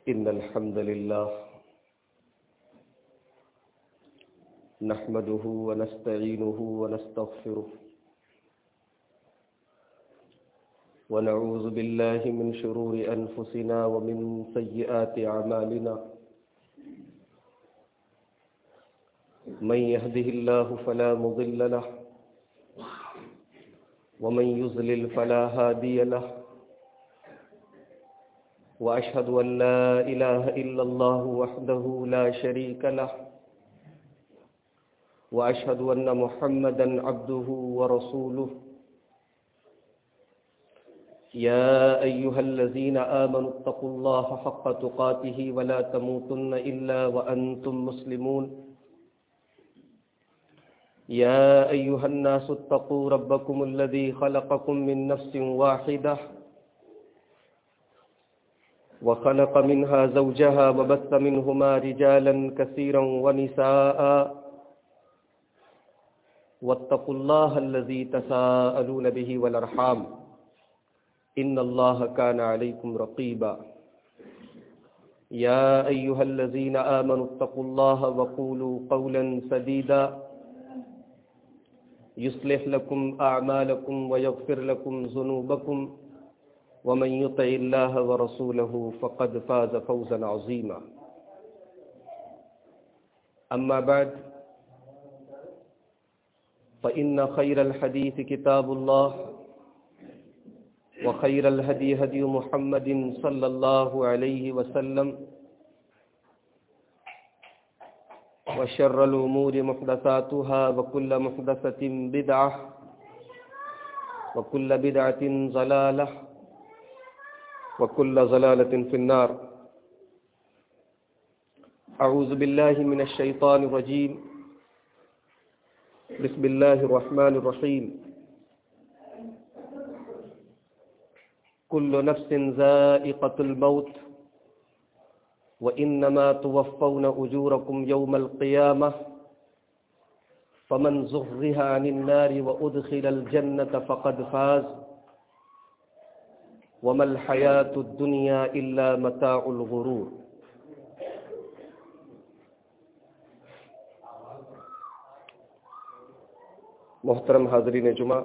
إن الحمد لله نحمده ونستعينه ونستغفره ونعوذ بالله من شرور أنفسنا ومن سيئات أعمالنا من يهده الله فلا مضل له ومن يضلل فلا هادي له وأشهد أن لا إله إلا الله وحده لا شريك له وأشهد أن محمدا عبده ورسوله يا أيها الذين آمنوا اتقوا الله حق تقاته ولا تموتن إلا وأنتم مسلمون يا أيها الناس اتقوا ربكم الذي خلقكم من نفس واحدة وخلق منها زوجها وبث منهما رجالا كثيرا ونساء واتقوا الله الذي تساءلون به والأرحام إن الله كان عليكم رقيبا يا أيها الذين آمنوا اتقوا الله وقولوا قولا سديدا يصلح لكم أعمالكم ويغفر لكم ذنوبكم ومن يطع الله ورسوله فقد فاز فوزا عظيما أما بعد فإن خير الحديث كتاب الله وخير الهدي هدي محمد صلى الله عليه وسلم وشر الأمور محدثاتها وكل محدثة بدعة وكل بدعة ضلالة وكل ضلالة في النار. أعوذ بالله من الشيطان الرجيم. بسم الله الرحمن الرحيم. كل نفس ذائقة الموت وإنما توفون أجوركم يوم القيامة فمن زحزح عن النار وأدخل الجنة فقد فاز وما الحياة الدنيا إلا متاع الغرور. محترم حاضرین جمعہ،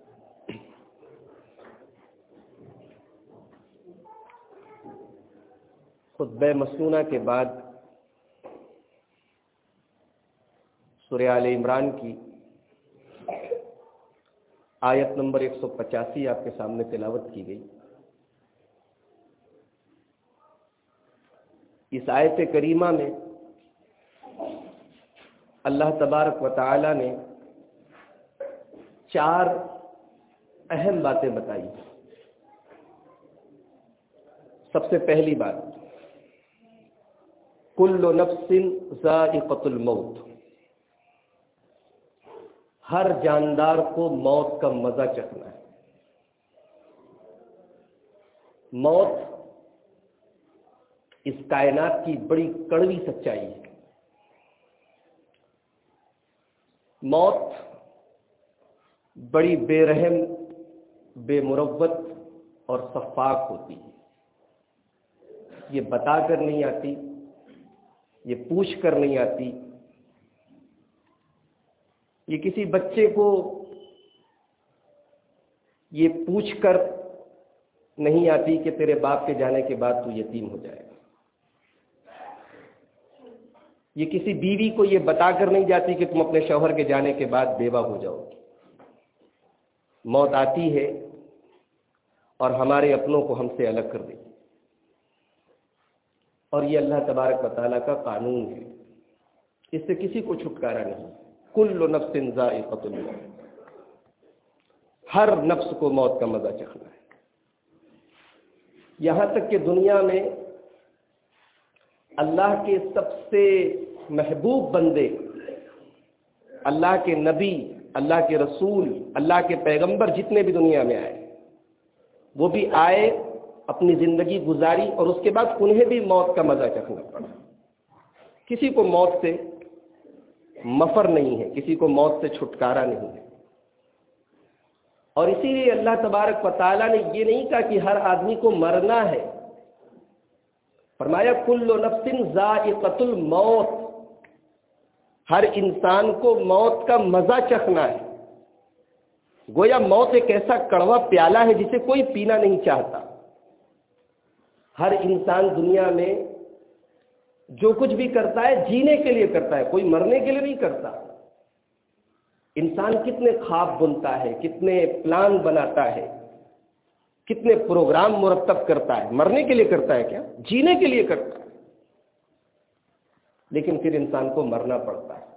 خطبہ مسنونہ کے بعد سورہ آل عمران کی آیت نمبر 185 آپ کے سامنے تلاوت کی گئی. اس آیت کریمہ میں اللہ تبارک و تعالی نے 4 اہم باتیں بتائی. سب سے پہلی بات، کل نفس ذائقۃ الموت، ہر جاندار کو موت کا مزہ چکھنا ہے. موت اس کائنات کی بڑی کڑوی سچائی ہے. موت بڑی بے رحم، بے مروت اور شفاق ہوتی ہے. یہ بتا کر نہیں آتی، یہ پوچھ کر نہیں آتی. یہ کسی بچے کو یہ پوچھ کر نہیں آتی کہ تیرے باپ کے جانے کے بعد تو یتیم ہو جائے گا. یہ کسی بیوی کو یہ بتا کر نہیں جاتی کہ تم اپنے شوہر کے جانے کے بعد بیوہ ہو جاؤ گی. موت آتی ہے اور ہمارے اپنوں کو ہم سے الگ کر دیتی، اور یہ اللہ تبارک و تعالیٰ کا قانون ہے. اس سے کسی کو چھٹکارا نہیں. کل نفس ذائقۃ الموت، ہر نفس کو موت کا مزہ چکھنا ہے. یہاں تک کہ دنیا میں اللہ کے سب سے محبوب بندے، اللہ کے نبی، اللہ کے رسول، اللہ کے پیغمبر جتنے بھی دنیا میں آئے، وہ بھی آئے، اپنی زندگی گزاری، اور اس کے بعد انہیں بھی موت کا مزہ چکھنا پڑا. کسی کو موت سے مفر نہیں ہے، کسی کو موت سے چھٹکارا نہیں ہے. اور اسی لیے اللہ تبارک و تعالیٰ نے یہ نہیں کہا کہ ہر آدمی کو مرنا ہے، فرمایا کل نفس ذائقۃ الموت، ہر انسان کو موت کا مزہ چکھنا ہے. گویا موت ایک ایسا کڑوا پیالہ ہے جسے کوئی پینا نہیں چاہتا. ہر انسان دنیا میں جو کچھ بھی کرتا ہے جینے کے لیے کرتا ہے، کوئی مرنے کے لیے نہیں کرتا. انسان کتنے خواب بنتا ہے، کتنے پلان بناتا ہے، کتنے پروگرام مرتب کرتا ہے. مرنے کے لیے کرتا ہے کیا؟ جینے کے لیے کرتا ہے. لیکن پھر انسان کو مرنا پڑتا ہے.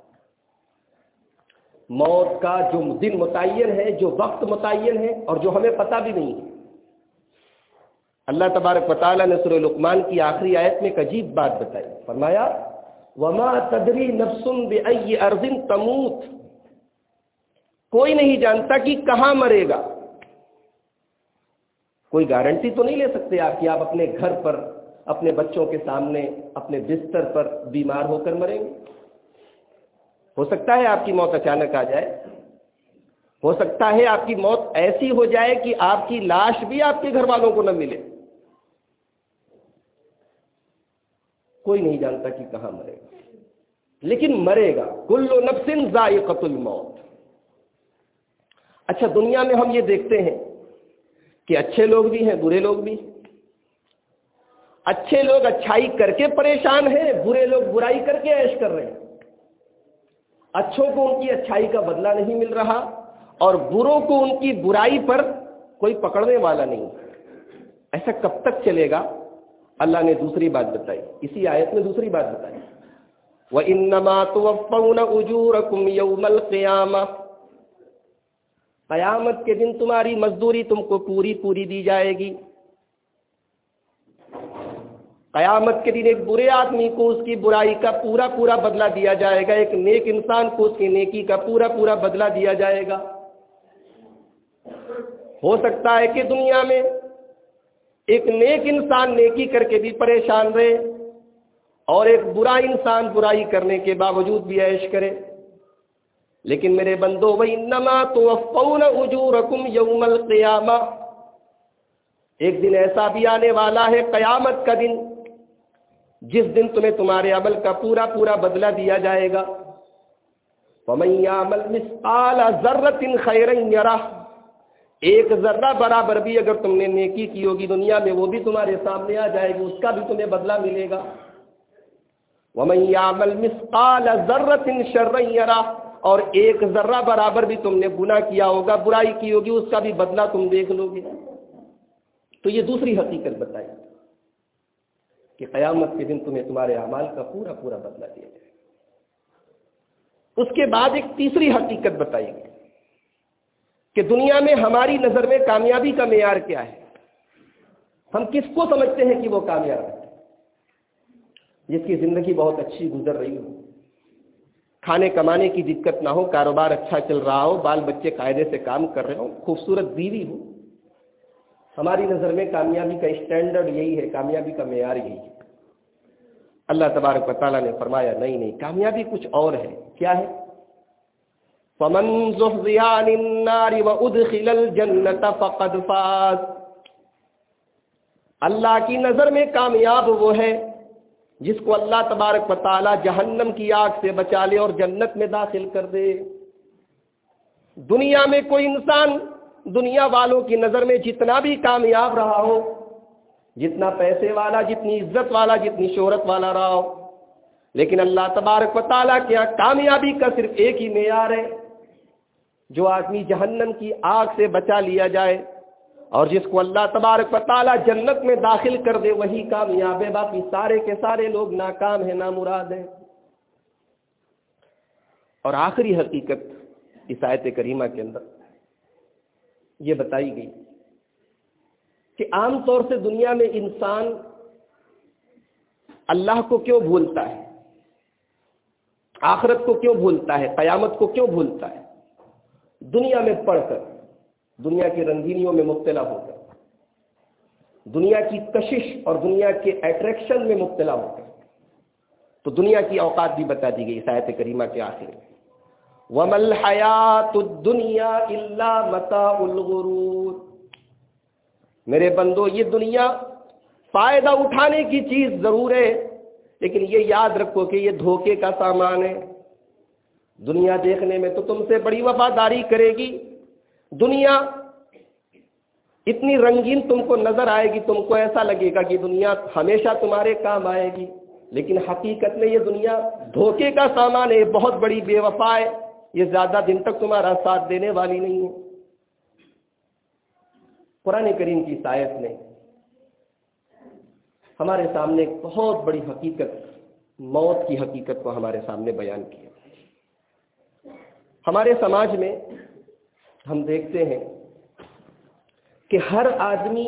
موت کا جو دن متعین ہے، جو وقت متعین ہے، اور جو ہمیں پتہ بھی نہیں ہے. اللہ تبارک و تعالیٰ نے سورہ لقمان کی آخری آیت میں ایک عجیب بات بتائی. فرمایا وما تدری نفس بأی ارض تموت، کوئی نہیں جانتا کہ کہاں مرے گا. کوئی گارنٹی تو نہیں لے سکتے آپ کہ آپ اپنے گھر پر، اپنے بچوں کے سامنے، اپنے بستر پر بیمار ہو کر مریں گے. ہو سکتا ہے آپ کی موت اچانک آ جائے، ہو سکتا ہے آپ کی موت ایسی ہو جائے کہ آپ کی لاش بھی آپ کے گھر والوں کو نہ ملے. کوئی نہیں جانتا کہ کہاں مرے گا، لیکن مرے گا. کل نفس ذائقۃ الموت. اچھا، دنیا میں ہم یہ دیکھتے ہیں کہ اچھے لوگ بھی ہیں، برے لوگ بھی. اچھے لوگ اچھائی کر کے پریشان ہیں، برے لوگ برائی کر کے عیش کر رہے ہیں. اچھوں کو ان کی اچھائی کا بدلہ نہیں مل رہا، اور بروں کو ان کی برائی پر کوئی پکڑنے والا نہیں. ایسا کب تک چلے گا؟ اللہ نے دوسری بات بتائی، اسی آیت میں دوسری بات بتائی. وَإِنَّمَا تُوَفَّوْنَ أُجُورَكُمْ يَوْمَ الْقِيَامَةِ، قیامت کے دن تمہاری مزدوری تم کو پوری پوری دی جائے گی. قیامت کے دن ایک برے آدمی کو اس کی برائی کا پورا پورا بدلہ دیا جائے گا، ایک نیک انسان کو اس کی نیکی کا پورا پورا بدلہ دیا جائے گا. ہو سکتا ہے کہ دنیا میں ایک نیک انسان نیکی کر کے بھی پریشان رہے، اور ایک برا انسان برائی کرنے کے باوجود بھی عیش کرے. لیکن میرے بندو، وَإِنَّمَا تُوَفَّوْنَ أُجُورَكُمْ يَوْمَ الْقِيَامَةِ، ایک دن ایسا بھی آنے والا ہے، قیامت کا دن، جس دن تمہیں تمہارے عمل کا پورا پورا بدلہ دیا جائے گا. وَمَن يَعْمَلْ مِثْقَالَ ذَرَّةٍ خَيْرًا يَرَهُ، ایک ذرہ برابر بھی اگر تم نے نیکی کی ہوگی دنیا میں، وہ بھی تمہارے سامنے آ جائے گی، اس کا بھی تمہیں بدلہ ملے گا. وَمَن يَعْمَلْ مِثْقَالَ ذَرَّةٍ شَرًّا يَرَهُ، اور ایک ذرہ برابر بھی تم نے گناہ کیا ہوگا، برائی کی ہوگی، اس کا بھی بدلہ تم دیکھ لو گے. تو یہ دوسری حقیقت بتائی کہ قیامت کے دن تمہیں تمہارے اعمال کا پورا پورا بدلہ دیا جائے. اس کے بعد ایک تیسری حقیقت بتائی گئی کہ دنیا میں ہماری نظر میں کامیابی کا معیار کیا ہے. ہم کس کو سمجھتے ہیں کہ وہ کامیاب ہے؟ جس کی زندگی بہت اچھی گزر رہی ہو، کھانے کمانے کی دقت نہ ہو، کاروبار اچھا چل رہا ہو، بال بچے قاعدے سے کام کر رہے ہو، خوبصورت بیوی ہو. ہماری نظر میں کامیابی کا اسٹینڈرڈ یہی ہے، کامیابی کا معیار یہی ہے. اللہ تبارک و تعالیٰ نے فرمایا نہیں، کامیابی کچھ اور ہے. کیا ہے؟ فَمَن زُحْزِحَ عَنِ النَّارِ وَأُدْخِلَ الْجَنَّةَ فَقَدْ فَازَ. اللہ کی نظر میں کامیاب وہ ہے جس کو اللہ تبارک و تعالیٰ جہنم کی آگ سے بچا لے اور جنت میں داخل کر دے. دنیا میں کوئی انسان دنیا والوں کی نظر میں جتنا بھی کامیاب رہا ہو، جتنا پیسے والا، جتنی عزت والا، جتنی شہرت والا رہا ہو، لیکن اللہ تبارک و تعالیٰ کے یہاں کامیابی کا صرف ایک ہی معیار ہے، جو آدمی جہنم کی آگ سے بچا لیا جائے اور جس کو اللہ تبارک و تعالیٰ جنت میں داخل کر دے، وہی کامیاب ہے. باقی سارے کے سارے لوگ ناکام ہیں، نامراد ہیں. اور آخری حقیقت اس آیت کریمہ کے اندر یہ بتائی گئی کہ عام طور سے دنیا میں انسان اللہ کو کیوں بھولتا ہے، آخرت کو کیوں بھولتا ہے، قیامت کو کیوں بھولتا ہے؟ دنیا میں پڑھ کر، دنیا کی رنگینیوں میں مبتلا ہو کر، دنیا کی کشش اور دنیا کے اٹریکشن میں مبتلا ہو کر. تو دنیا کی اوقات بھی بتا دی گئی اس آیت کریمہ کے آخر میں. وَمَا الْحَيَاةُ الدُّنْيَا إِلَّا مَتَاعُ الْغُرُورِ. میرے بندو، یہ دنیا فائدہ اٹھانے کی چیز ضرور ہے، لیکن یہ یاد رکھو کہ یہ دھوکے کا سامان ہے۔ دنیا دیکھنے میں تو تم سے بڑی وفاداری کرے گی، دنیا اتنی رنگین تم کو نظر آئے گی، تم کو ایسا لگے گا کہ دنیا ہمیشہ تمہارے کام آئے گی، لیکن حقیقت میں یہ دنیا دھوکے کا سامان ہے، بہت بڑی بے وفا ہے، یہ زیادہ دن تک تمہارا ساتھ دینے والی نہیں ہے۔ قرآن کریم کی آیت نے ہمارے سامنے ایک بہت بڑی حقیقت، موت کی حقیقت کو ہمارے سامنے بیان کیا۔ ہمارے سماج میں ہم دیکھتے ہیں کہ ہر آدمی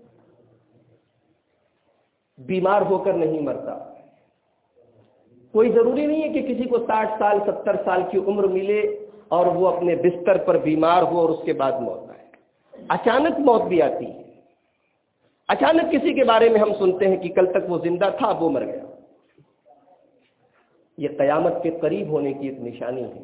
بیمار ہو کر نہیں مرتا۔ کوئی ضروری نہیں ہے کہ کسی کو 60 سال 70 سال کی عمر ملے اور وہ اپنے بستر پر بیمار ہو اور اس کے بعد موت آئے۔ اچانک موت بھی آتی ہے، اچانک کسی کے بارے میں ہم سنتے ہیں کہ کل تک وہ زندہ تھا، اب وہ مر گیا۔ یہ قیامت کے قریب ہونے کی ایک نشانی ہے۔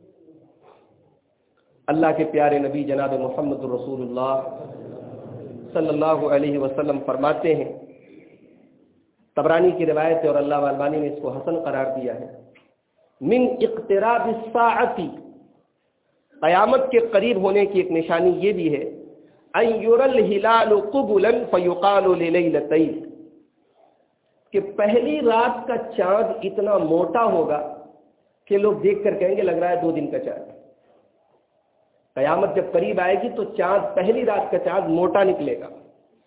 اللہ کے پیارے نبی جناب محمد رسول اللہ صلی اللہ علیہ وسلم فرماتے ہیں، طبرانی کی روایت ہے اور اللہ والبانی نے اس کو حسن قرار دیا ہے، من اقتراب الساعۃ، قیامت کے قریب ہونے کی ایک نشانی یہ بھی ہے، ان یری الہلال قبلا فیقال للیلتین، کہ پہلی رات کا چاند اتنا موٹا ہوگا کہ لوگ دیکھ کر کہیں گے لگ رہا ہے 2 دن کا چاند۔ قیامت جب قریب آئے گی تو چاند، پہلی رات کا چاند موٹا نکلے گا۔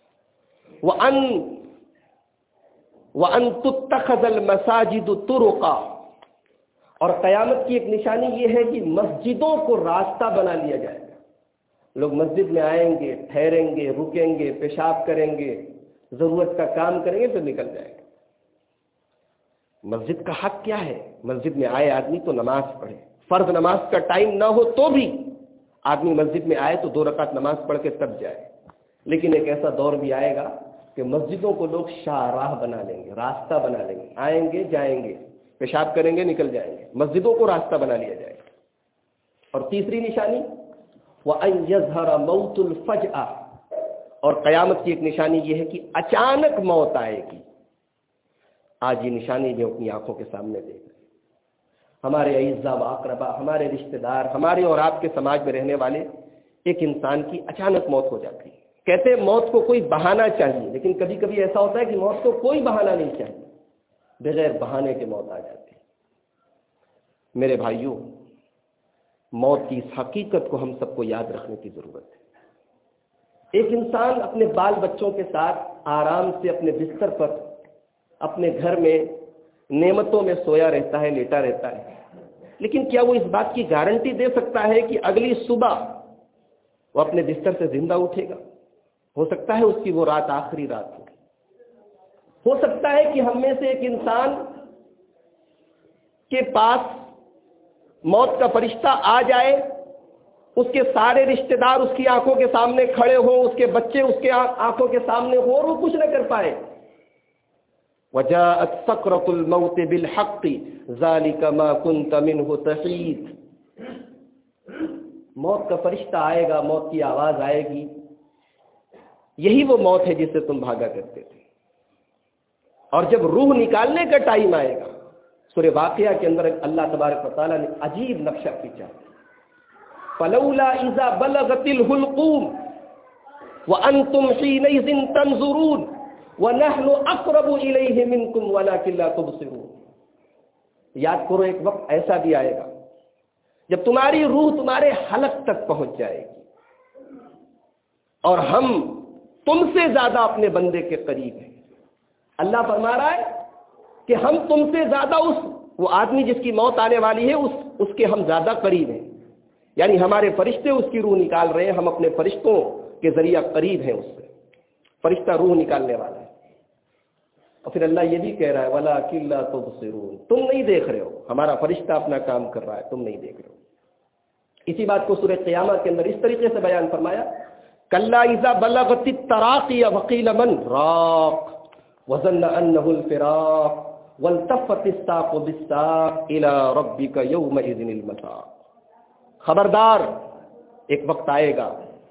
وَأَن تُتَّخَذَ الْمَسَاجِدُ طُرُقًا، اور قیامت کی ایک نشانی یہ ہے کہ مسجدوں کو راستہ بنا لیا جائے گا۔ لوگ مسجد میں آئیں گے، ٹھہریں گے، رکیں گے، پیشاب کریں گے، ضرورت کا کام کریں گے، پھر نکل جائیں گے۔ مسجد کا حق کیا ہے؟ مسجد میں آئے آدمی تو نماز پڑھے، فرض نماز کا ٹائم نہ ہو تو بھی آدمی مسجد میں آئے تو 2 رکعت نماز پڑھ کے تب جائے۔ لیکن ایک ایسا دور بھی آئے گا کہ مسجدوں کو لوگ شاہراہ بنا لیں گے، راستہ بنا لیں گے، آئیں گے جائیں گے، پیشاب کریں گے نکل جائیں گے، مسجدوں کو راستہ بنا لیا جائے گا۔ اور تیسری نشانی وَأَن يَظْهَرَ مَوْتُ الْفَجْأَةِ، اور قیامت کی ایک نشانی یہ ہے کہ اچانک موت آئے گی۔ آج یہ نشانی بھی اپنی آنکھوں کے سامنے دیکھ رہے ہیں۔ ہمارے اعزاء و اقربا، ہمارے رشتہ دار، ہمارے اور آپ کے سماج میں رہنے والے ایک انسان کی اچانک موت ہو جاتی ہے۔ کہتے ہیں موت کو کوئی بہانہ چاہیے، لیکن کبھی کبھی ایسا ہوتا ہے کہ موت کو کوئی بہانہ نہیں چاہیے، بغیر بہانے کے موت آ جاتی ہے۔ میرے بھائیوں، موت کی اس حقیقت کو ہم سب کو یاد رکھنے کی ضرورت ہے۔ ایک انسان اپنے بال بچوں کے ساتھ آرام سے اپنے بستر پر، اپنے گھر میں نعمتوں میں سویا رہتا ہے، لیٹا رہتا ہے، لیکن کیا وہ اس بات کی گارنٹی دے سکتا ہے کہ اگلی صبح وہ اپنے بستر سے زندہ اٹھے گا؟ ہو سکتا ہے اس کی وہ رات آخری رات ہو سکتا ہے کہ ہم میں سے ایک انسان کے پاس موت کا فرشتہ آ جائے، اس کے سارے رشتہ دار اس کی آنکھوں کے سامنے کھڑے ہوں، اس کے بچے اس کے آنکھوں کے سامنے ہوں اور وہ کچھ نہ کر پائے۔ وَجَاءَتْ سَكْرَةُ الْمَوْتِ بِالْحَقِّ ذَلِكَ مَا كُنْتَ مِنْهُ تَحِيدُ، موت کا فرشتہ آئے گا، موت کی آواز آئے گی، یہی وہ موت ہے جس سے تم بھاگا کرتے تھے۔ اور جب روح نکالنے کا ٹائم آئے گا، سورہ واقعہ کے اندر اللہ تبارک و تعالیٰ نے عجیب نقشہ کھینچا، فَلَوْلَا إِذَا بَلَغَتِ الْحُلْقُومَ وَأَنْتُمْ حِينَئِذٍ تَنْظُرُونَ وَنَحْنُ أَقْرَبُ إِلَيْهِ مِنْكُمْ وَلَكِنْ لَا تُبْصِرُونَ۔ یاد کرو ایک وقت ایسا بھی آئے گا جب تمہاری روح تمہارے حلق تک پہنچ جائے گی اور ہم تم سے زیادہ اپنے بندے کے قریب ہیں۔ اللہ فرما رہا ہے کہ ہم تم سے زیادہ وہ آدمی جس کی موت آنے والی ہے اس کے ہم زیادہ قریب ہیں، یعنی ہمارے فرشتے اس کی روح نکال رہے ہیں، ہم اپنے فرشتوں کے ذریعہ قریب ہیں اس سے، فرشتہ روح نکالنے والا ہے۔ اور پھر اللہ یہ بھی کہہ رہا ہے وَلَٰكِن لَّا تُبْصِرُونَ، تم نہیں دیکھ رہے ہو، ہمارا فرشتہ اپنا کام کر رہا ہے، تم نہیں دیکھ رہے ہو۔ اسی بات کو سورہ قیامہ کے اندر اس طریقے سے بیان فرمایا، کَلَّا إِذَا بَلَغَتِ التَّرَاقِيَ وَقِيلَ مَنْ رَاقٍ وَظَنَّ أَنَّهُ الْفِرَاقُ وَالْتَفَّتِ السَّاقُ بِالسَّاقِ إِلَىٰ رَبِّكَ يَوْمَئِذٍ الْمَسَاقُ۔ خبردار، ایک وقت آئے گا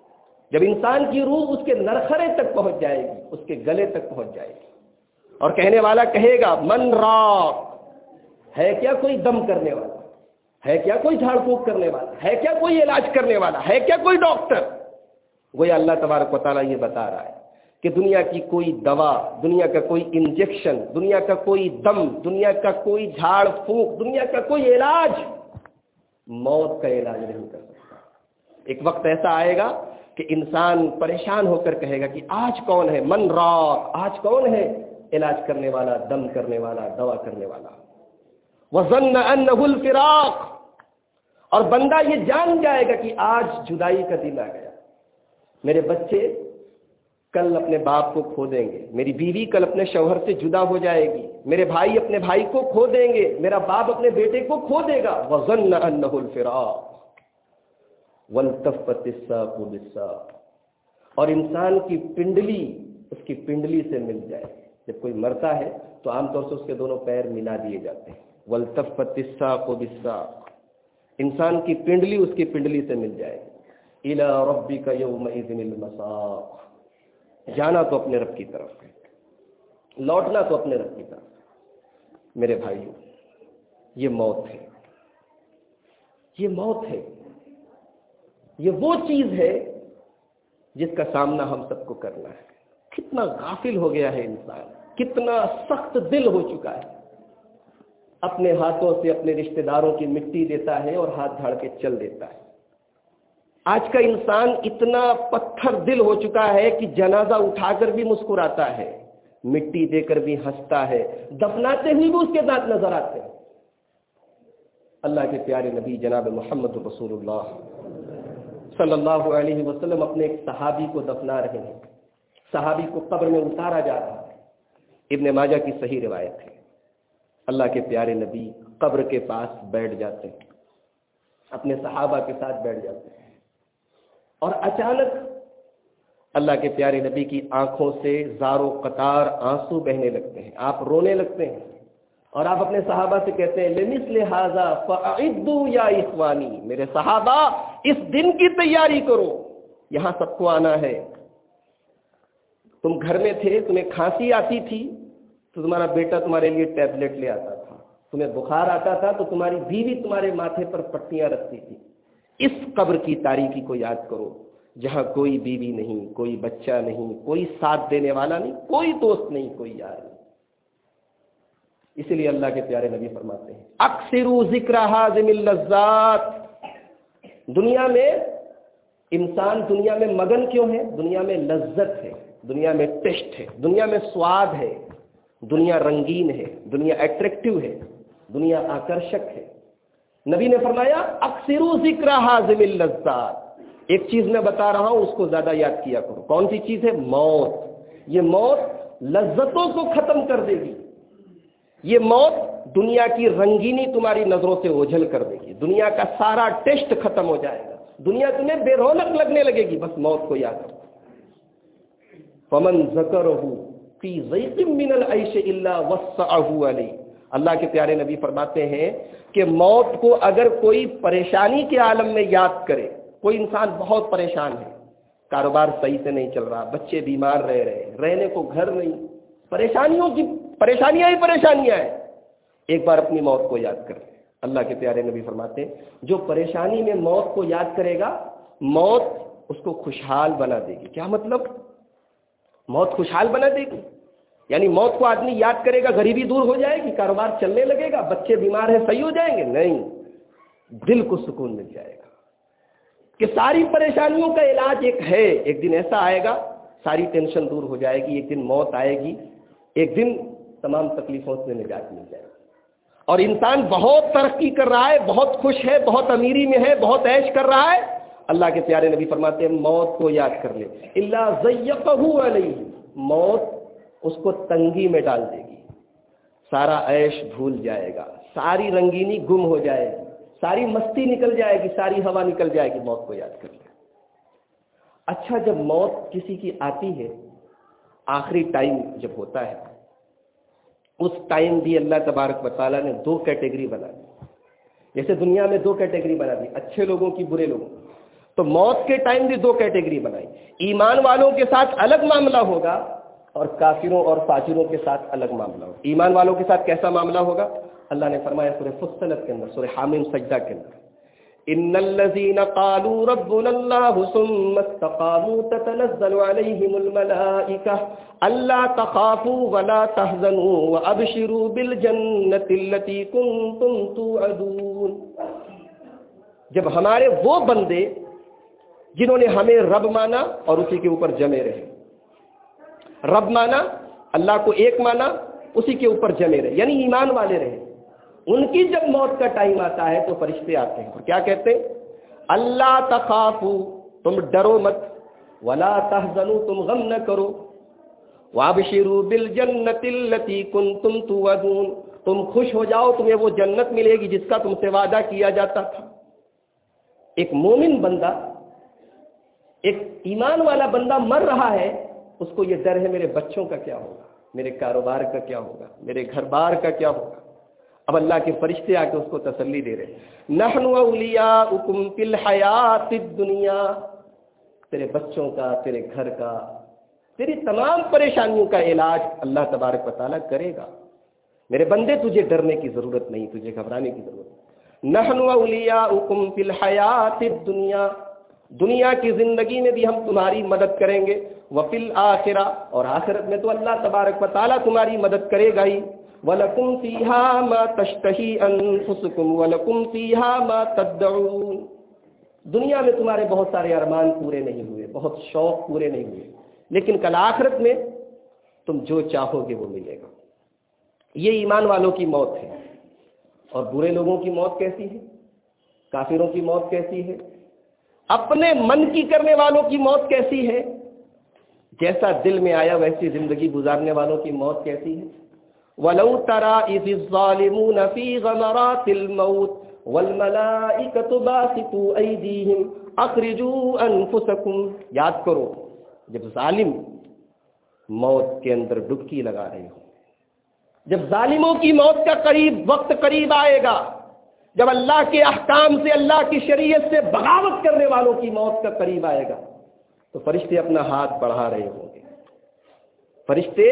جب انسان کی روح اس کے نرخرے تک پہنچ جائے گی، اس کے گلے تک پہنچ جائے گی، اور کہنے والا کہے گا من راق، ہے کیا کوئی دم کرنے والا، ہے کیا کوئی جھاڑ پھونک کرنے والا، ہے کیا کوئی علاج کرنے والا، ہے کیا کوئی ڈاکٹر؟ گویا اللہ تبارک و تعالیٰ یہ بتا رہا ہے کہ دنیا کی کوئی دوا، دنیا کا کوئی انجیکشن، دنیا کا کوئی دم، دنیا کا کوئی جھاڑ پھونک، دنیا کا کوئی علاج موت کا علاج نہیں کر سکتا۔ ایک وقت ایسا آئے گا کہ انسان پریشان ہو کر کہے گا کہ آج کون ہے من راق، آج کون ہے علاج کرنے والا، دم کرنے والا، دوا کرنے والا۔ وَظَنَّ أَنَّهُ الْفِرَاقُ، اور بندہ یہ جان جائے گا کہ آج جدائی کا دن آ گیا، میرے بچے کل اپنے باپ کو کھو دیں گے، میری بیوی کل اپنے شوہر سے جدا ہو جائے گی، میرے بھائی اپنے بھائی کو کھو دیں گے، میرا باپ اپنے بیٹے کو کھو دے گا۔ وَظَنَّ أَنَّهُ الْفِرَاقُ وَالْتَفَّتِ السَّاقُ بِالسَّاقِ، اور انسان کی پنڈلی اس کی پنڈلی سے مل جائے۔ جب کوئی مرتا ہے تو عام طور سے اس کے دونوں پیر ملا دیے جاتے ہیں۔ وَالْتَفَّتِ السَّاقُ بِالسَّاقِ، انسان کی پنڈلی اس کی پنڈلی سے مل جائے۔ إِلَىٰ رَبِّكَ يَوْمَئِذٍ الْمَسَاقُ، جانا تو اپنے رب کی طرف ہے، لوٹنا تو اپنے رب کی طرف۔ میرے بھائیوں، یہ موت ہے، یہ موت ہے، یہ وہ چیز ہے جس کا سامنا ہم سب کو کرنا ہے۔ کتنا غافل ہو گیا ہے انسان، کتنا سخت دل ہو چکا ہے، اپنے ہاتھوں سے اپنے رشتہ داروں کی مٹی دیتا ہے اور ہاتھ جھاڑ کے چل دیتا ہے۔ آج کا انسان اتنا پتھر دل ہو چکا ہے کہ جنازہ اٹھا کر بھی مسکراتا ہے، مٹی دے کر بھی ہنستا ہے، دفناتے ہوئے بھی اس کے دانت نظر آتے ہیں۔ اللہ کے پیارے نبی جناب محمد رسول اللہ صلی اللہ علیہ وسلم اپنے ایک صحابی کو دفنا رہے ہیں، صحابی کو قبر میں اتارا جا رہا ہے۔ ابن ماجہ کی صحیح روایت ہے، اللہ کے پیارے نبی قبر کے پاس بیٹھ جاتے ہیں، اپنے صحابہ کے ساتھ بیٹھ جاتے ہیں، اور اچانک اللہ کے پیارے نبی کی آنکھوں سے زار و قطار آنسو بہنے لگتے ہیں، آپ رونے لگتے ہیں، اور آپ اپنے صحابہ سے کہتے ہیں لِمِثْلِ هَذَا فَأَعِدُّوا يَا إِخْوَانِي، میرے صحابہ اس دن کی تیاری کرو، یہاں سب کو آنا ہے۔ تم گھر میں تھے، تمہیں کھانسی آتی تھی تو تمہارا بیٹا تمہارے لیے ٹیبلٹ لے آتا تھا، تمہیں بخار آتا تھا تو تمہاری بیوی تمہارے ماتھے پر پٹیاں رکھتی تھی۔ اس قبر کی تاریکی کو یاد کرو، جہاں کوئی بیوی نہیں، کوئی بچہ نہیں، کوئی ساتھ دینے والا نہیں، کوئی دوست نہیں، کوئی یار نہیں۔ اسی لیے اللہ کے پیارے نبی فرماتے ہیں اکثروا ذکر ہاضم اللذات، دنیا میں انسان دنیا میں مگن کیوں ہے؟ دنیا میں لذت ہے، دنیا میں ٹیسٹ ہے، دنیا میں سواد ہے، دنیا رنگین ہے، دنیا ایٹریکٹیو ہے، دنیا آکرشک ہے۔ نبی نے فرمایا اکثروا ذکر ہاضم اللذات، ایک چیز میں بتا رہا ہوں اس کو زیادہ یاد کیا کرو۔ کون سی چیز ہے؟ موت۔ یہ موت لذتوں کو ختم کر دے گی، یہ موت دنیا کی رنگینی تمہاری نظروں سے اوجھل کر دے گی، دنیا کا سارا ٹیسٹ ختم ہو جائے گا، دنیا تمہیں بے رونق لگنے لگے گی۔ بس موت کو یاد رکھو۔ فمن ذکرہ فی ضیق من العیش الا وسعہ علیہ، اللہ کے پیارے نبی فرماتے ہیں کہ موت کو اگر کوئی پریشانی کے عالم میں یاد کرے، کوئی انسان بہت پریشان ہے، کاروبار صحیح سے نہیں چل رہا، بچے بیمار رہ رہے، رہنے کو گھر نہیں، پریشانیاں ہی پریشانیاں ہیں، ایک بار اپنی موت کو یاد کر۔ اللہ کے پیارے نبی فرماتے ہیں جو پریشانی میں موت کو یاد کرے گا، موت اس کو خوشحال بنا دے گی۔ کیا مطلب؟ موت خوشحال بنا دے گی، یعنی موت کو آدمی یاد کرے گا، غریبی دور ہو جائے گی، کاروبار چلنے لگے گا، بچے بیمار ہیں صحیح ہو جائیں گے؟ نہیں، دل کو سکون مل جائے گا کہ ساری پریشانیوں کا علاج ایک ہے۔ ایک دن ایسا آئے گا ساری ٹینشن دور ہو جائے گی، ایک دن موت آئے گی، ایک دن تمام تکلیفوں سے نجات مل جائے گی۔ اور انسان بہت ترقی کر رہا ہے، بہت خوش ہے، بہت امیری میں ہے، بہت عیش کر رہا ہے، اللہ کے پیارے نبی فرماتے ہیں موت کو یاد کر لے، الا ضیقہ علیہ، موت اس کو تنگی میں ڈال دے گی، سارا عیش بھول جائے گا، ساری رنگینی گم ہو جائے گی، ساری مستی نکل جائے گی، ساری ہوا نکل جائے گی۔ موت کو یاد کر لے۔ اچھا، جب موت کسی کی آتی ہے، آخری ٹائم جب ہوتا ہے، اس ٹائم بھی اللہ تبارک و تعالیٰ نے دو کیٹیگری بنا دی۔ جیسے دنیا میں دو کیٹیگری بنا دی، اچھے لوگوں کی، برے لوگوں کی۔ تو موت کے ٹائم بھی دو کیٹیگری بنائی، ایمان والوں کے ساتھ الگ معاملہ ہوگا اور کافروں اور فاجروں کے ساتھ الگ معاملہ ہوگا۔ ایمان والوں کے ساتھ کیسا معاملہ ہوگا؟ اللہ نے فرمایا سورہ فصلت کے اندر، سورہ حامیم سجدہ کے اندر، ان الذين قالوا ربنا الله ثم استقاموا تتنزل عليهم الملائكة الا تخافوا ولا تحزنوا وابشروا بالجنة التي كنتم توعدون۔ جب ہمارے وہ بندے جنہوں نے ہمیں رب مانا اور اسی کے اوپر جمے رہے، رب مانا، اللہ کو ایک مانا، اسی کے اوپر جمے رہے، یعنی ایمان والے رہے، ان کی جب موت کا ٹائم آتا ہے تو فرشتے آتے ہیں اور کیا کہتے ہیں؟ اللہ تخافوا، تم ڈرو مت، ولا تحزنوا، تم غم نہ کرو، وابشروا بالجنۃ التي كنتم توعدون، تم خوش ہو جاؤ، تمہیں وہ جنت ملے گی جس کا تم سے وعدہ کیا جاتا تھا۔ ایک مومن بندہ، ایک ایمان والا بندہ مر رہا ہے، اس کو یہ ڈر ہے میرے بچوں کا کیا ہوگا، میرے کاروبار کا کیا ہوگا، میرے گھر بار کا کیا ہوگا۔ اب اللہ کے فرشتے آ کے اس کو تسلی دے رہے، نحن اولیاؤکم فی الحیات الدنیا، تیرے بچوں کا، تیرے گھر کا، تیری تمام پریشانیوں کا علاج اللہ تبارک و تعالیٰ کرے گا۔ میرے بندے تجھے ڈرنے کی ضرورت نہیں، تجھے گھبرانے کی ضرورت نہیں۔ نحن اولیاؤکم فی الحیات الدنیا، دنیا کی زندگی میں بھی ہم تمہاری مدد کریں گے، وفی الآخرہ، اور آخرت میں تو اللہ تبارک و تعالیٰ تمہاری مدد کرے گا ہی، وَلَكُمْ فِيهَا مَا تَشْتَهِي أَنفُسُكُمْ وَلَكُمْ فِيهَا مَا تَدَّعُونَ۔ دنیا میں تمہارے بہت سارے ارمان پورے نہیں ہوئے، بہت شوق پورے نہیں ہوئے، لیکن کل آخرت میں تم جو چاہو گے وہ ملے گا۔ یہ ایمان والوں کی موت ہے۔ اور برے لوگوں کی موت کیسی ہے؟ کافروں کی موت کیسی ہے؟ اپنے من کی کرنے والوں کی موت کیسی ہے؟ جیسا دل میں آیا ویسی زندگی گزارنے والوں کی موت کیسی ہے؟ وَلَوْ تَرَى إِذِ الظَّالِمُونَ فِي غَمَرَاتِ الْمَوْتِ وَالْمَلَائِكَةُ بَاسِطُو أَيْدِيهِمْ أَخْرِجُوا أَنفُسَكُمْ، یاد کرو جب ظالم موت کے اندر ڈبکی لگا رہے ہو، جب ظالموں کی موت کا وقت قریب آئے گا، جب اللہ کے احکام سے، اللہ کی شریعت سے بغاوت کرنے والوں کی موت کا قریب آئے گا، تو فرشتے اپنا ہاتھ بڑھا رہے ہوں گے، فرشتے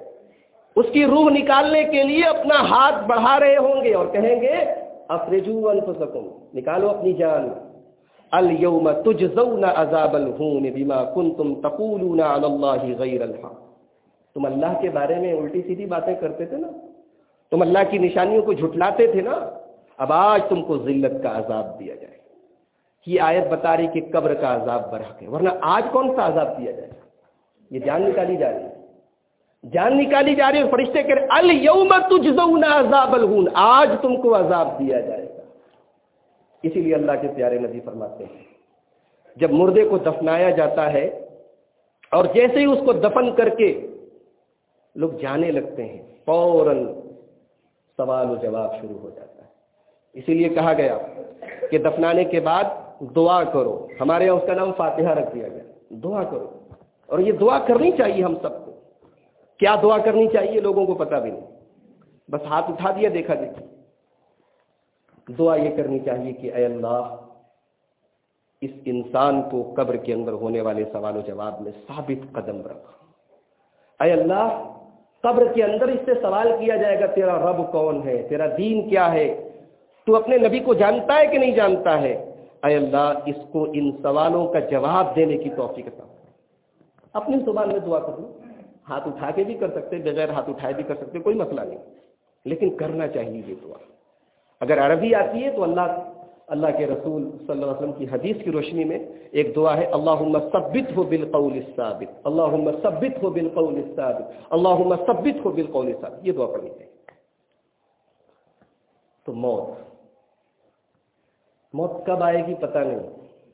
اس کی روح نکالنے کے لیے اپنا ہاتھ بڑھا رہے ہوں گے اور کہیں گے اخرجوا انفسکم، نکالو اپنی جان، الیوم تجزون عذاب الہون بما کنتم تقولون علی اللہ غیر الحق۔ تم اللہ کے بارے میں الٹی سیدھی باتیں کرتے تھے نا، تم اللہ کی نشانیوں کو جھٹلاتے تھے نا، اب آج تم کو ذلت کا عذاب دیا جائے۔ یہ آیت بتا رہی کہ قبر کا عذاب برحق ہے، ورنہ آج کون سا عذاب دیا جائے؟ یہ جان نکالی جا رہی ہے، جان نکالی جا رہی ہے، فرشتے کہہ رہے الیوم تجزون عذاب الہون، آج تم کو عذاب دیا جائے گا۔ اسی لیے اللہ کے پیارے نبی فرماتے ہیں جب مردے کو دفنایا جاتا ہے اور جیسے ہی اس کو دفن کر کے لوگ جانے لگتے ہیں، فوراً سوال و جواب شروع ہو جاتا ہے۔ اسی لیے کہا گیا کہ دفنانے کے بعد دعا کرو، ہمارے یہاں اس کا نام فاتحہ رکھ دیا گیا، دعا کرو، اور یہ دعا کرنی چاہیے ہم سب کو۔ کیا دعا کرنی چاہیے لوگوں کو پتہ بھی نہیں، بس ہاتھ اٹھا دیا دیکھا دیکھا۔ دعا یہ کرنی چاہیے کہ اے اللہ اس انسان کو قبر کے اندر ہونے والے سوال و جواب میں ثابت قدم رکھ۔ اے اللہ قبر کے اندر اس سے سوال کیا جائے گا تیرا رب کون ہے، تیرا دین کیا ہے، تو اپنے نبی کو جانتا ہے کہ نہیں جانتا ہے، اے اللہ اس کو ان سوالوں کا جواب دینے کی توفیق عطا۔ اپنی زبان میں دعا کرو، ہاتھ اٹھا کے بھی کر سکتے، بغیر ہاتھ اٹھائے بھی کر سکتے، کوئی مسئلہ نہیں، لیکن کرنا چاہیے یہ دعا۔ اگر عربی آتی ہے تو اللہ کے رسول صلی اللہ علیہ وسلم کی حدیث کی روشنی میں ایک دعا ہے، اللہم ثبتہ بالقول الثابت، اللہم ثبتہ بالقول الثابت، اللہم ثبتہ بالقول الثابت، یہ دعا پڑھنی چاہیے۔ تو موت کب آئے گی پتہ نہیں۔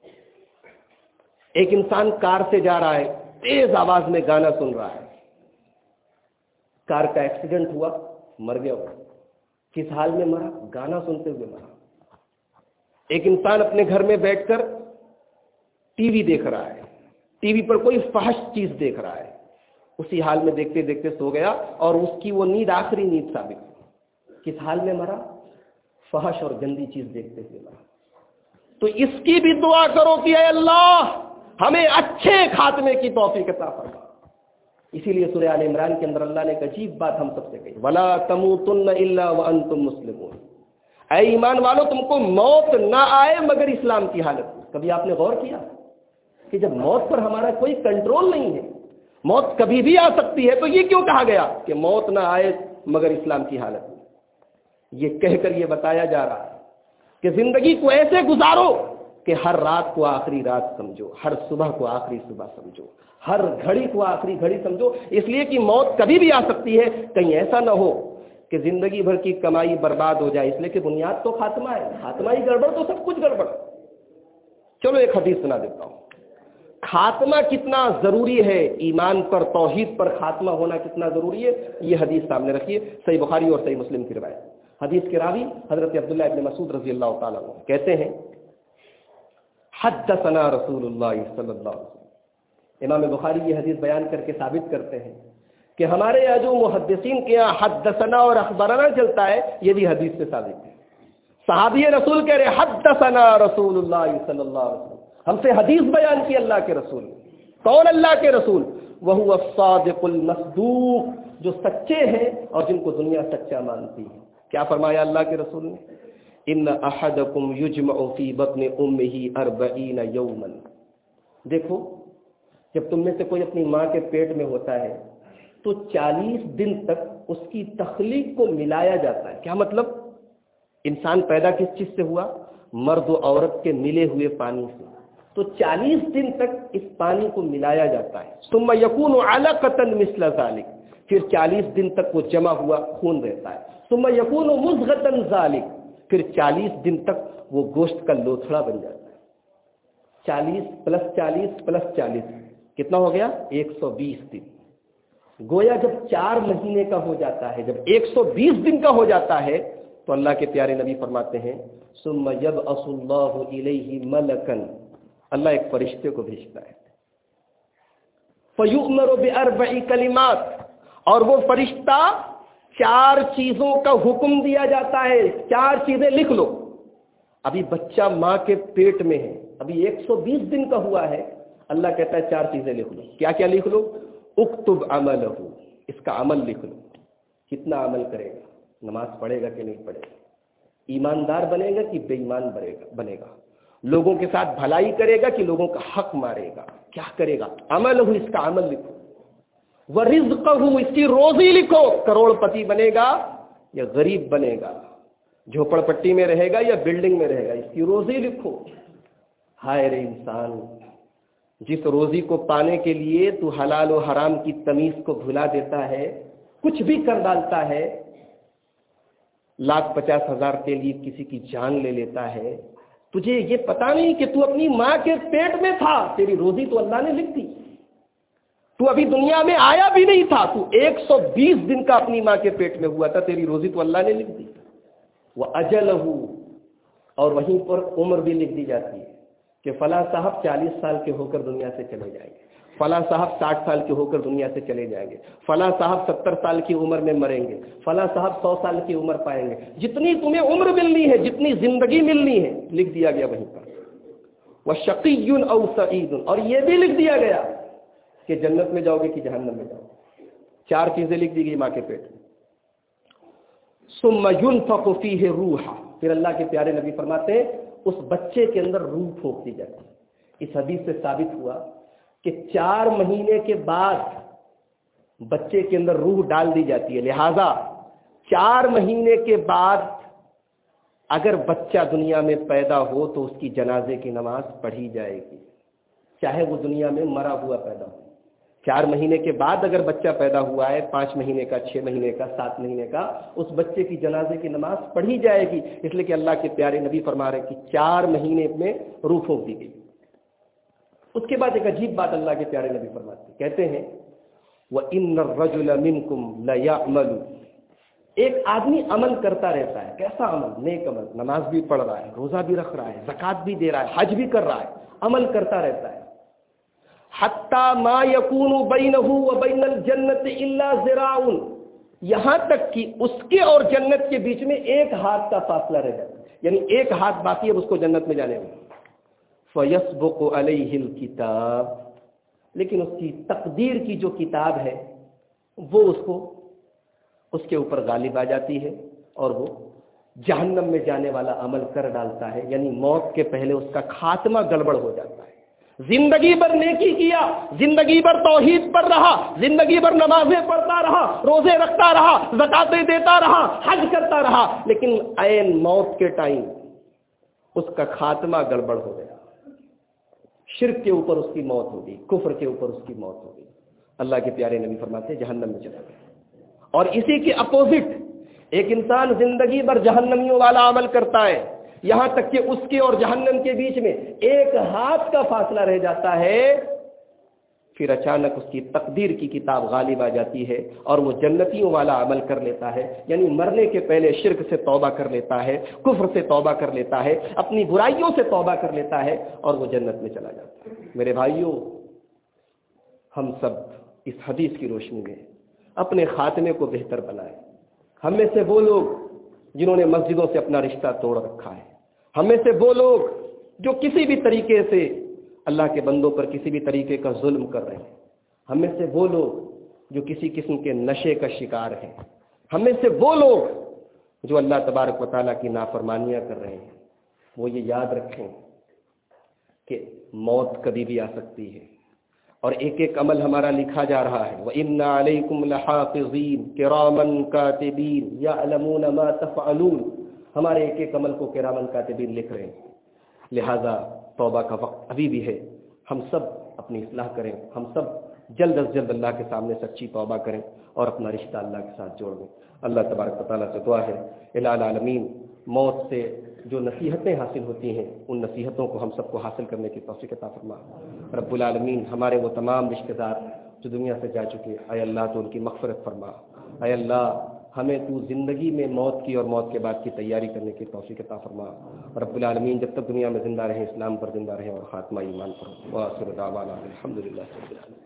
ایک انسان کار سے جا رہا ہے، تیز آواز میں گانا سن رہا ہے، کار کا ایکسیڈنٹ ہوا، مر گیا وہ۔ کس حال میں مرا؟ گانا سنتے ہوئے مرا۔ ایک انسان اپنے گھر میں بیٹھ کر ٹی وی دیکھ رہا ہے، ٹی وی پر کوئی فحش چیز دیکھ رہا ہے، اسی حال میں دیکھتے دیکھتے سو گیا اور اس کی وہ نیند آخری نیند ثابت ہوئی۔ کس حال میں مرا؟ فحش اور گندی چیز دیکھتے ہوئے مرا۔ تو اس کی بھی دعا کرو کہ اے اللہ ہمیں اچھے خاتمے کی توفیق عطا فرما۔ اسی لیے سورہ آل عمران کے اندر اللہ نے ایک عجیب بات ہم سب سے کہی، وَلَا تَمُوتُنَّ إِلَّا وَأَنْتُمْ مُسْلِمُونَ، اے ایمان والو تم کو موت نہ آئے مگر اسلام کی حالت میں۔ کبھی آپ نے غور کیا کہ جب موت پر ہمارا کوئی کنٹرول نہیں ہے، موت کبھی بھی آ سکتی ہے، تو یہ کیوں کہا گیا کہ موت نہ آئے مگر اسلام کی حالت میں؟ یہ کہہ کر یہ بتایا جا رہا ہے کہ زندگی کو ایسے گزارو کہ ہر رات کو آخری رات سمجھو، ہر صبح کو آخری صبح سمجھو، ہر گھڑی کو آخری گھڑی سمجھو، اس لیے کہ موت کبھی بھی آ سکتی ہے۔ کہیں ایسا نہ ہو کہ زندگی بھر کی کمائی برباد ہو جائے، اس لیے کہ بنیاد تو خاتمہ ہے، خاتمہ ہی گڑبڑ تو سب کچھ گڑبڑ۔ چلو ایک حدیث سنا دیتا ہوں، خاتمہ کتنا ضروری ہے، ایمان پر توحید پر خاتمہ ہونا کتنا ضروری ہے، یہ حدیث سامنے رکھیے، صحیح بخاری اور صحیح مسلم کی روایت۔ حدیث کے راوی حضرت عبداللہ ابن مسعود رضی اللہ تعالیٰ عنہ کہتے ہیں، حدثنا رسول اللہ صلی اللہ علیہ وسلم۔ امام بخاری یہ حدیث بیان کر کے ثابت کرتے ہیں کہ ہمارے یہاں جو محدثین کے یہاں حدثنا اور اخبرنا چلتا ہے، یہ بھی حدیث سے ثابت ہے۔ صحابی رسول کہہ رہے حدثنا رسول اللہ صلی اللہ علیہ وسلم، ہم سے حدیث بیان کی اللہ کے رسول۔ کون اللہ کے رسول؟ وہو الصادق المصدوق، جو سچے ہیں اور جن کو دنیا سچا مانتی ہے۔ کیا فرمایا اللہ کے رسول نے؟ ان احدکم یجمع فی بطن امہ 40 یوما، دیکھو جب تم میں سے کوئی اپنی ماں کے پیٹ میں ہوتا ہے تو 40 دن تک اس کی تخلیق کو ملایا جاتا ہے۔ کیا مطلب؟ انسان پیدا کس چیز سے ہوا؟ مرد و عورت کے ملے ہوئے پانی سے، تو 40 دن تک اس پانی کو ملایا جاتا ہے۔ ثم یکون علقۃ مثل ذلک، پھر 40 دن تک وہ جمع ہوا خون رہتا ہے۔ ثم یکون مضغۃ ذلک، پھر 40 دن تک وہ گوشت کا لوتھڑا بن جاتا ہے۔ 40 پلس 40 پلس 40 کتنا ہو گیا؟ 120 دن۔ گویا جب 4 مہینے کا ہو جاتا ہے، جب 120 دن کا ہو جاتا ہے، تو اللہ کے پیارے نبی فرماتے ہیں ثم یبعث اللہ الیہ ملکا، اللہ ایک فرشتے کو بھیجتا ہے، فیؤمر باربع کلمات، اور وہ فرشتہ 4 چیزوں کا حکم دیا جاتا ہے۔ 4 چیزیں لکھ لو۔ ابھی بچہ ماں کے پیٹ میں ہے، ابھی 120 دن کا ہوا ہے، اللہ کہتا ہے 4 چیزیں لکھ لو۔ کیا کیا لکھ لو؟ اکتب عملہ، اس کا عمل لکھ لو، کتنا عمل کرے گا، نماز پڑھے گا کہ نہیں پڑھے گا، ایماندار بنے گا کہ بے ایمان بنے گا، لوگوں کے ساتھ بھلائی کرے گا کہ لوگوں کا حق مارے گا، کیا کرے گا، عمل ہو، اس کا عمل لکھو۔ ورزقہ، اس کی روزی لکھو، کروڑ پتی بنے گا یا غریب بنے گا، جھوپڑ پٹی میں رہے گا یا بلڈنگ میں رہے گا، اس کی روزی لکھو۔ ہائے رے انسان، جس روزی کو پانے کے لیے تو حلال و حرام کی تمیز کو بھلا دیتا ہے، کچھ بھی کر ڈالتا ہے، 1,50,000 کے لیے کسی کی جان لے لیتا ہے، تجھے یہ پتا نہیں کہ تو اپنی ماں کے پیٹ میں تھا، تیری روزی تو اللہ نے لکھ دی، تو ابھی دنیا میں آیا بھی نہیں تھا، تو 120 دن کا اپنی ماں کے پیٹ میں ہوا تھا، تیری روزی تو اللہ نے لکھ دی۔ وَأَجَلَهُ، اور وہیں پر عمر بھی لکھ دی جاتی ہے کہ فلاں صاحب 40 سال کے ہو کر دنیا سے چلے جائیں گے، فلاں صاحب 60 سال کے ہو کر دنیا سے چلے جائیں گے، فلاں صاحب 70 سال کی عمر میں مریں گے، فلاں صاحب 100 سال کی عمر پائیں گے۔ جتنی تمہیں عمر ملنی ہے، جتنی زندگی ملنی ہے، لکھ دیا گیا وہیں پر۔ وَشَقِيٌّ أَوْ سَعِيدٌ، اور یہ بھی لکھ دیا گیا کہ جنت میں جاؤ گے کہ جہنم میں جاؤ گے۔ 4 چیزیں لکھ دی گئی ماں کے پیٹ میں۔ ثُمَّ يُنفَخُ فِيهِ الرُّوحَ، پھر اللہ کے پیارے نبی فرماتے ہیں اس بچے کے اندر روح پھونک دی جاتی ہے۔ اس حدیث سے ثابت ہوا کہ 4 مہینے کے بعد بچے کے اندر روح ڈال دی جاتی ہے، لہذا 4 مہینے کے بعد اگر بچہ دنیا میں پیدا ہو تو اس کی جنازے کی نماز پڑھی جائے گی، چاہے وہ دنیا میں مرا ہوا پیدا ہو۔ 4 مہینے کے بعد اگر بچہ پیدا ہوا ہے، 5 مہینے کا، 6 مہینے کا، 7 مہینے کا، اس بچے کی جنازے کی نماز پڑھی جائے گی، اس لیے کہ اللہ کے پیارے نبی فرما رہے ہیں کہ 4 مہینے میں روح پھونک دی گئی۔ اس کے بعد ایک عجیب بات اللہ کے پیارے نبی فرماتے ہیں، کہتے ہیں وَإِنَّ الرَّجُلَ مِنْكُمْ لَيَعْمَلُ، ایک آدمی عمل کرتا رہتا ہے۔ کیسا عمل؟ نیک عمل، نماز بھی پڑھ رہا ہے، روزہ بھی رکھ رہا ہے، زکوٰۃ بھی دے رہا ہے، حج بھی کر رہا ہے، عمل کرتا رہتا ہے، حتیٰ ما یکون بینہ وبین الجنت الا ذراع، یہاں تک کہ اس کے اور جنت کے بیچ میں 1 ہاتھ کا فاصلہ رہ جاتا ہے، یعنی 1 ہاتھ باقی ہے اس کو جنت میں جانے میں۔ فَيَسْبُقُ عَلَيْهِ الْكِتَابُ، لیکن اس کی تقدیر کی جو کتاب ہے وہ اس کے اوپر غالب آ جاتی ہے اور وہ جہنم میں جانے والا عمل کر ڈالتا ہے، یعنی موت کے پہلے اس کا خاتمہ گڑبڑ ہو جاتا ہے۔ زندگی بھر نیکی کیا، زندگی بھر توحید پر رہا، زندگی بھر نمازیں پڑھتا رہا، روزے رکھتا رہا، زکاتیں دیتا رہا، حج کرتا رہا، لیکن عین موت کے ٹائم اس کا خاتمہ گڑبڑ ہو گیا، شرک کے اوپر اس کی موت ہوگی، کفر کے اوپر اس کی موت ہوگی۔ اللہ کے پیارے نبی فرماتے ہیں جہنم میں چلا گیا۔ اور اسی کے اپوزٹ ایک انسان زندگی بھر جہنمیوں والا عمل کرتا ہے، یہاں تک کہ اس کے اور جہنم کے بیچ میں ایک ہاتھ کا فاصلہ رہ جاتا ہے، پھر اچانک اس کی تقدیر کی کتاب غالب آ جاتی ہے اور وہ جنتیوں والا عمل کر لیتا ہے، یعنی مرنے کے پہلے شرک سے توبہ کر لیتا ہے، کفر سے توبہ کر لیتا ہے، اپنی برائیوں سے توبہ کر لیتا ہے اور وہ جنت میں چلا جاتا ہے۔ میرے بھائیوں، ہم سب اس حدیث کی روشنی میں اپنے خاتمے کو بہتر بنائیں۔ ہم میں سے وہ لوگ جنہوں نے مسجدوں سے اپنا رشتہ توڑ رکھا ہے، ہم میں سے وہ لوگ جو کسی بھی طریقے سے اللہ کے بندوں پر کسی بھی طریقے کا ظلم کر رہے ہیں، ہم میں سے وہ لوگ جو کسی قسم کے نشے کا شکار ہیں، ہم میں سے وہ لوگ جو اللہ تبارک و تعالیٰ کی نافرمانیاں کر رہے ہیں، وہ یہ یاد رکھیں کہ موت کبھی بھی آ سکتی ہے اور ایک ایک عمل ہمارا لکھا جا رہا ہے۔ وَإِنَّ عَلَيْكُمْ لَحَافِظِينَ كِرَامًا كَاتِبِينَ يَعْلَمُونَ مَا تَفْعَلُونَ، ہمارے ایک ایک عمل کو کرامن کاتبین لکھ رہے ہیں، لہذا توبہ کا وقت ابھی بھی ہے۔ ہم سب اپنی اصلاح کریں، ہم سب جلد از جلد اللہ کے سامنے سچی توبہ کریں اور اپنا رشتہ اللہ کے ساتھ جوڑ دیں۔ اللہ تبارک و تعالیٰ سے دعا ہے الہ العالمین موت سے جو نصیحتیں حاصل ہوتی ہیں ان نصیحتوں کو ہم سب کو حاصل کرنے کی توفیق عطا فرما۔ رب العالمین ہمارے وہ تمام رشتہ دار جو دنیا سے جا چکے، اے اللہ تو ان کی مغفرت فرما۔ اے اللہ ہمیں تو زندگی میں موت کی اور موت کے بعد کی تیاری کرنے کی توفیق عطا فرما۔ رب العالمین جب تک دنیا میں زندہ رہیں اسلام پر زندہ رہیں اور خاتمہ ایمان پر ہو۔ وآخر دعوانا الحمدللہ رب العالمین۔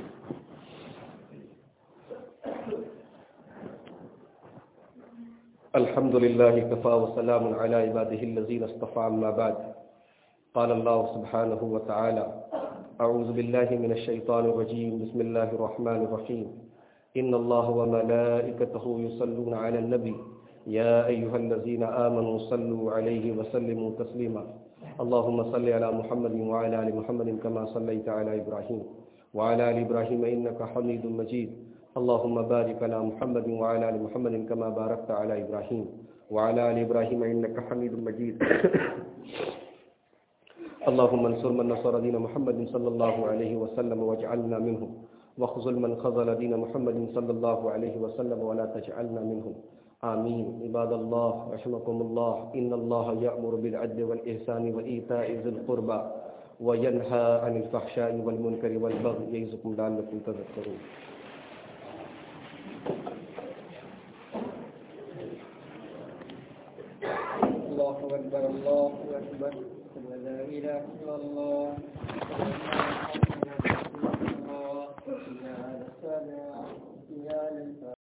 الحمد للہ کفا وسلام علی عباده الذین اصطفى، اما بعد قال اللہ سبحانہ وتعالی اعوذ باللہ من الشیطان الرجیم بسم اللہ الرحمن الرحیم ان اللہ وملائکتہ یصلون علی النبی یا ایہا الذین آمنوا صلوا علیہ وسلموا تسلیما اللہم صل علی محمد وعلی آل محمد کما صلیت علی ابراہیم وعلی آل ابراہیم انکا حمید مجید اللهم بارك على محمد وعلى آل محمد كما باركت على إبراهيم وعلى آل إبراهيم إنك حميد مجيد اللهم انصر من نصر دين محمد صلى الله عليه وسلم واجعلنا منهم واخذل من خذل دين محمد صلى الله عليه وسلم ولا تجعلنا منهم آمين عباد الله رحمكم الله إن الله يأمر بالعدل والإحسان وإيتاء ذي القربى وينهى عن الفحشاء والمنكر والبغي يعظكم لعلكم تذكرون الله أكبر الله أكبر لا إله إلا الله